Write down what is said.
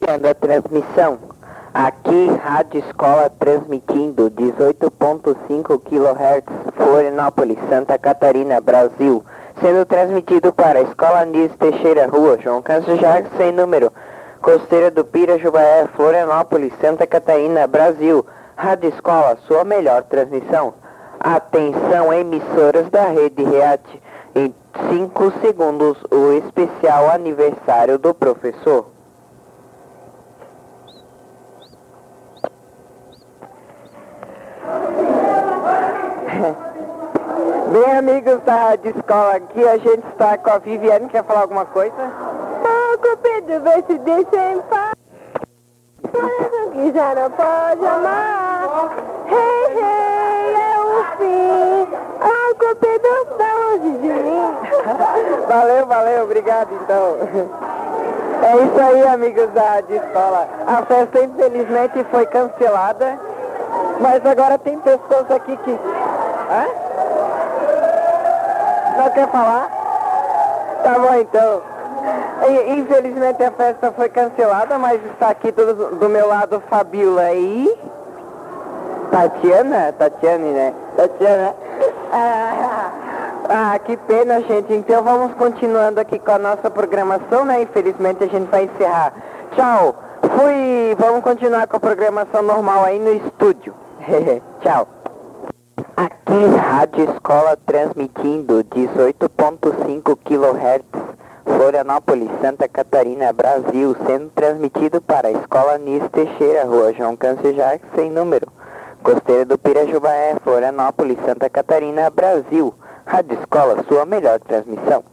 Iniciando a transmissão. Aqui, Rádio Escola transmitindo 18.5 kHz, Florianópolis, Santa Catarina, Brasil. Sendo transmitido para a Escola Anísio Teixeira, Rua João Cândido Jarques, sem número. Costeira do Pirajubaé, Florianópolis, Santa Catarina, Brasil. Rádio Escola, sua melhor transmissão. Atenção, emissoras da Rede Reat. Em 5 segundos, o especial aniversário do professor. Bem, amigos da Rádio Escola, aqui a gente está com a Viviane. Quer falar alguma coisa? Pedro, vê se deixa em paz. Que já não pode amar. Hey, hey, é o fim. Pedro, está longe de mim. Valeu, obrigado então. É isso aí, amigos da Rádio Escola. A festa infelizmente foi cancelada, mas agora tem pessoas aqui que... Hã? Não quer falar? Tá bom então. Infelizmente a festa foi cancelada, mas está aqui do meu lado Fabiola e... Tatiane, né? Tatiana. Que pena, gente. Então vamos continuando aqui com a nossa programação, né? Infelizmente a gente vai encerrar. Tchau. Vamos continuar com a programação normal aí no estúdio. Tchau. Aqui, Rádio Escola transmitindo 18.5 kHz, Florianópolis, Santa Catarina, Brasil, sendo transmitido para a Escola Anísio Teixeira, Rua João Cândido Jarques, sem número. Costeira do Pirajubaé, Florianópolis, Santa Catarina, Brasil. Rádio Escola, sua melhor transmissão.